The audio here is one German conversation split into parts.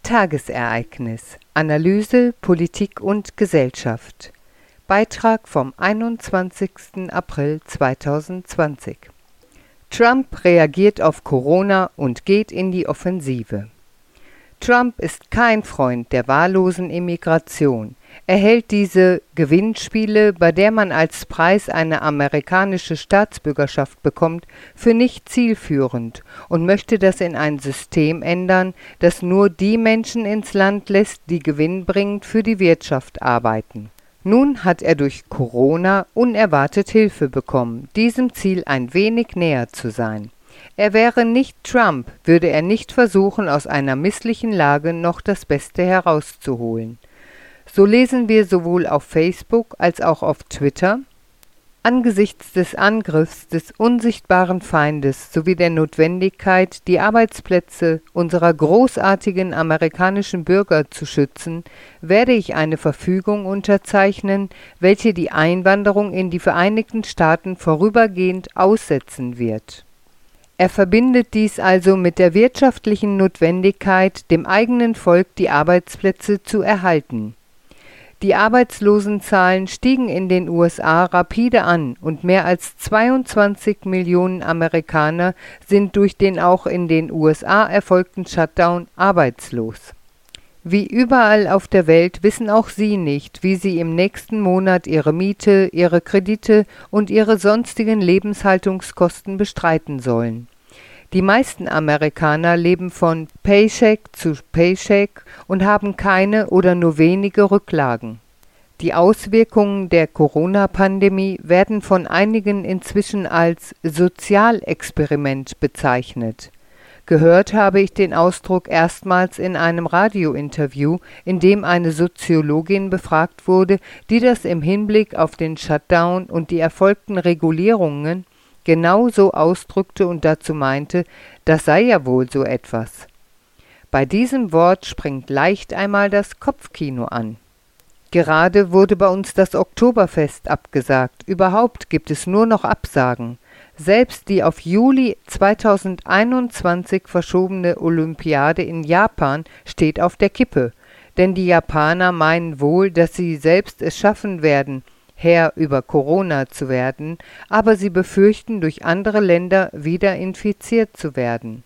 Tagesereignis. Analyse, Politik und Gesellschaft. Beitrag vom 21. April 2020. Trump reagiert auf Corona und geht in die Offensive. Trump ist kein Freund der wahllosen Immigration. Er hält diese Gewinnspiele, bei der man als Preis eine amerikanische Staatsbürgerschaft bekommt, für nicht zielführend und möchte das in ein System ändern, das nur die Menschen ins Land lässt, die gewinnbringend für die Wirtschaft arbeiten. Nun hat er durch Corona unerwartet Hilfe bekommen, diesem Ziel ein wenig näher zu sein. Er wäre nicht Trump, würde er nicht versuchen, aus einer misslichen Lage noch das Beste herauszuholen. So lesen wir sowohl auf Facebook als auch auf Twitter: Angesichts des Angriffs des unsichtbaren Feindes sowie der Notwendigkeit, die Arbeitsplätze unserer großartigen amerikanischen Bürger zu schützen, werde ich eine Verfügung unterzeichnen, welche die Einwanderung in die Vereinigten Staaten vorübergehend aussetzen wird. Er verbindet dies also mit der wirtschaftlichen Notwendigkeit, dem eigenen Volk die Arbeitsplätze zu erhalten. Die Arbeitslosenzahlen stiegen in den USA rapide an und mehr als 22 Millionen Amerikaner sind durch den auch in den USA erfolgten Shutdown arbeitslos. Wie überall auf der Welt wissen auch sie nicht, wie sie im nächsten Monat ihre Miete, ihre Kredite und ihre sonstigen Lebenshaltungskosten bestreiten sollen. Die meisten Amerikaner leben von Paycheck zu Paycheck und haben keine oder nur wenige Rücklagen. Die Auswirkungen der Corona-Pandemie werden von einigen inzwischen als Sozialexperiment bezeichnet. Gehört habe ich den Ausdruck erstmals in einem Radiointerview, in dem eine Soziologin befragt wurde, die das im Hinblick auf den Shutdown und die erfolgten Regulierungen genau so ausdrückte und dazu meinte, das sei ja wohl so etwas. Bei diesem Wort springt leicht einmal das Kopfkino an. Gerade wurde bei uns das Oktoberfest abgesagt, überhaupt gibt es nur noch Absagen. Selbst die auf Juli 2021 verschobene Olympiade in Japan steht auf der Kippe, denn die Japaner meinen wohl, dass sie selbst es schaffen werden, Herr über Corona zu werden, aber sie befürchten, durch andere Länder wieder infiziert zu werden.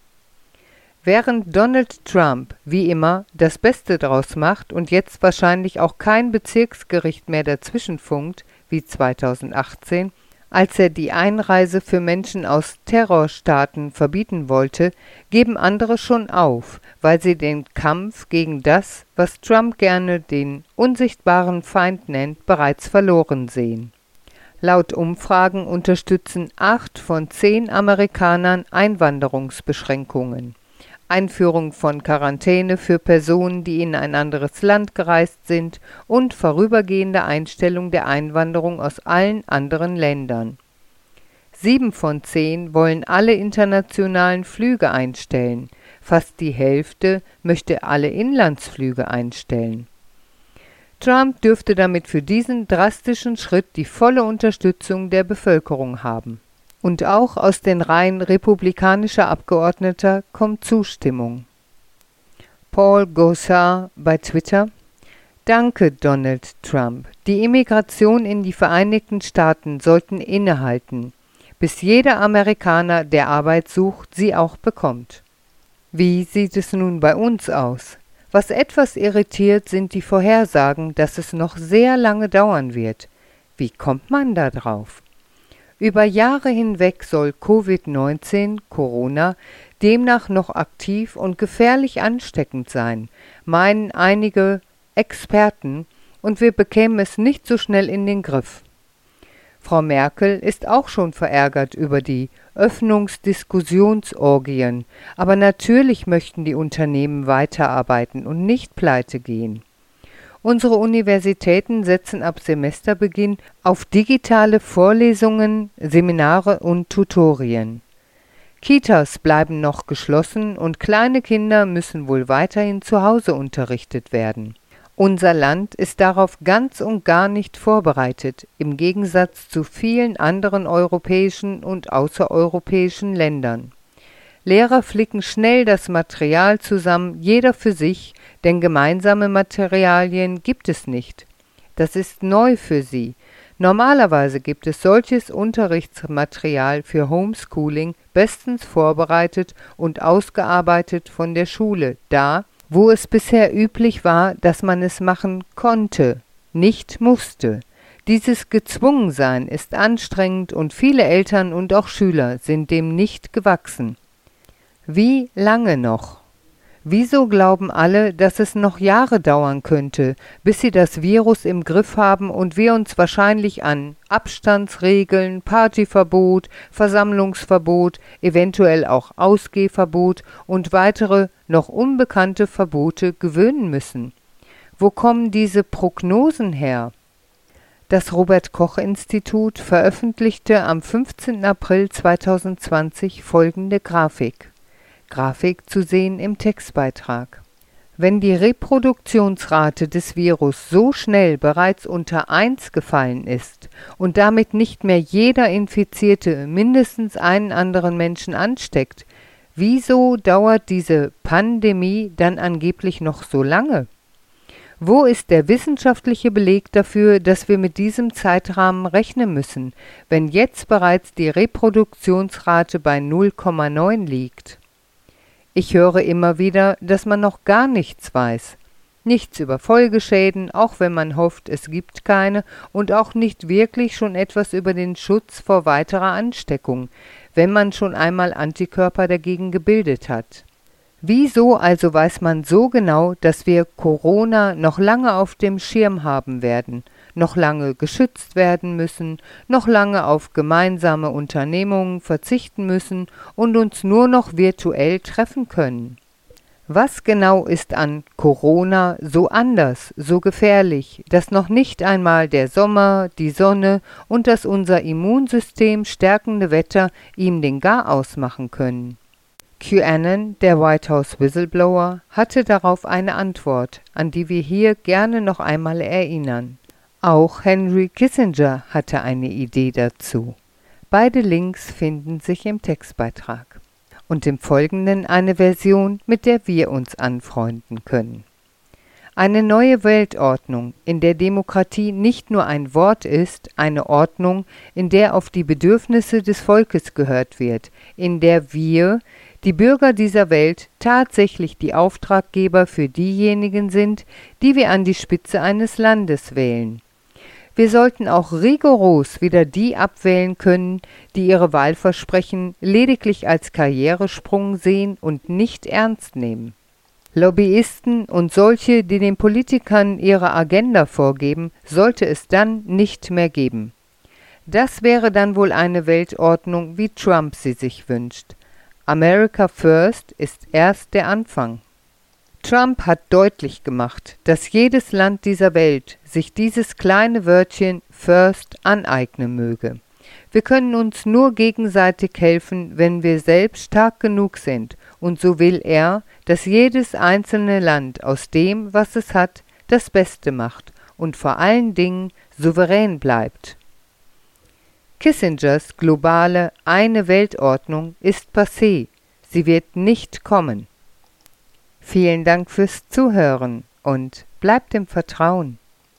Während Donald Trump, wie immer, das Beste draus macht und jetzt wahrscheinlich auch kein Bezirksgericht mehr dazwischenfunkt, wie 2018, als er die Einreise für Menschen aus Terrorstaaten verbieten wollte, geben andere schon auf, weil sie den Kampf gegen das, was Trump gerne den unsichtbaren Feind nennt, bereits verloren sehen. Laut Umfragen unterstützen 8 von 10 Amerikanern Einwanderungsbeschränkungen. Einführung von Quarantäne für Personen, die in ein anderes Land gereist sind, und vorübergehende Einstellung der Einwanderung aus allen anderen Ländern. 7 von 10 wollen alle internationalen Flüge einstellen, fast die Hälfte möchte alle Inlandsflüge einstellen. Trump dürfte damit für diesen drastischen Schritt die volle Unterstützung der Bevölkerung haben. Und auch aus den Reihen republikanischer Abgeordneter kommt Zustimmung. Paul Gosar bei Twitter: Danke, Donald Trump. Die Immigration in die Vereinigten Staaten sollten innehalten, bis jeder Amerikaner, der Arbeit sucht, sie auch bekommt. Wie sieht es nun bei uns aus? Was etwas irritiert, sind die Vorhersagen, dass es noch sehr lange dauern wird. Wie kommt man da drauf? Über Jahre hinweg soll Covid-19, Corona, demnach noch aktiv und gefährlich ansteckend sein, meinen einige Experten, und wir bekämen es nicht so schnell in den Griff. Frau Merkel ist auch schon verärgert über die Öffnungsdiskussionsorgien, aber natürlich möchten die Unternehmen weiterarbeiten und nicht pleite gehen. Unsere Universitäten setzen ab Semesterbeginn auf digitale Vorlesungen, Seminare und Tutorien. Kitas bleiben noch geschlossen und kleine Kinder müssen wohl weiterhin zu Hause unterrichtet werden. Unser Land ist darauf ganz und gar nicht vorbereitet, im Gegensatz zu vielen anderen europäischen und außereuropäischen Ländern. Lehrer flicken schnell das Material zusammen, jeder für sich, denn gemeinsame Materialien gibt es nicht. Das ist neu für sie. Normalerweise gibt es solches Unterrichtsmaterial für Homeschooling bestens vorbereitet und ausgearbeitet von der Schule, da, wo es bisher üblich war, dass man es machen konnte, nicht musste. Dieses Gezwungensein ist anstrengend und viele Eltern und auch Schüler sind dem nicht gewachsen. Wie lange noch? Wieso glauben alle, dass es noch Jahre dauern könnte, bis sie das Virus im Griff haben und wir uns wahrscheinlich an Abstandsregeln, Partyverbot, Versammlungsverbot, eventuell auch Ausgehverbot und weitere noch unbekannte Verbote gewöhnen müssen? Wo kommen diese Prognosen her? Das Robert-Koch-Institut veröffentlichte am 15. April 2020 folgende Grafik. Grafik zu sehen im Textbeitrag. Wenn die Reproduktionsrate des Virus so schnell bereits unter 1 gefallen ist und damit nicht mehr jeder Infizierte mindestens einen anderen Menschen ansteckt, wieso dauert diese Pandemie dann angeblich noch so lange? Wo ist der wissenschaftliche Beleg dafür, dass wir mit diesem Zeitrahmen rechnen müssen, wenn jetzt bereits die Reproduktionsrate bei 0,9 liegt? Ich höre immer wieder, dass man noch gar nichts weiß. Nichts über Folgeschäden, auch wenn man hofft, es gibt keine, und auch nicht wirklich schon etwas über den Schutz vor weiterer Ansteckung, wenn man schon einmal Antikörper dagegen gebildet hat. Wieso also weiß man so genau, dass wir Corona noch lange auf dem Schirm haben werden, noch lange geschützt werden müssen, noch lange auf gemeinsame Unternehmungen verzichten müssen und uns nur noch virtuell treffen können? Was genau ist an Corona so anders, so gefährlich, dass noch nicht einmal der Sommer, die Sonne und das unser Immunsystem stärkende Wetter ihm den Garaus machen können? QAnon, der White House Whistleblower, hatte darauf eine Antwort, an die wir hier gerne noch einmal erinnern. Auch Henry Kissinger hatte eine Idee dazu. Beide Links finden sich im Textbeitrag. Und im Folgenden eine Version, mit der wir uns anfreunden können. Eine neue Weltordnung, in der Demokratie nicht nur ein Wort ist, eine Ordnung, in der auf die Bedürfnisse des Volkes gehört wird, in der wir, die Bürger dieser Welt, tatsächlich die Auftraggeber für diejenigen sind, die wir an die Spitze eines Landes wählen. Wir sollten auch rigoros wieder die abwählen können, die ihre Wahlversprechen lediglich als Karrieresprung sehen und nicht ernst nehmen. Lobbyisten und solche, die den Politikern ihre Agenda vorgeben, sollte es dann nicht mehr geben. Das wäre dann wohl eine Weltordnung, wie Trump sie sich wünscht. America First ist erst der Anfang. Trump hat deutlich gemacht, dass jedes Land dieser Welt sich dieses kleine Wörtchen First aneignen möge. Wir können uns nur gegenseitig helfen, wenn wir selbst stark genug sind, und so will er, dass jedes einzelne Land aus dem, was es hat, das Beste macht und vor allen Dingen souverän bleibt. Kissingers globale Eine Weltordnung ist passé, sie wird nicht kommen. Vielen Dank fürs Zuhören und bleibt im Vertrauen.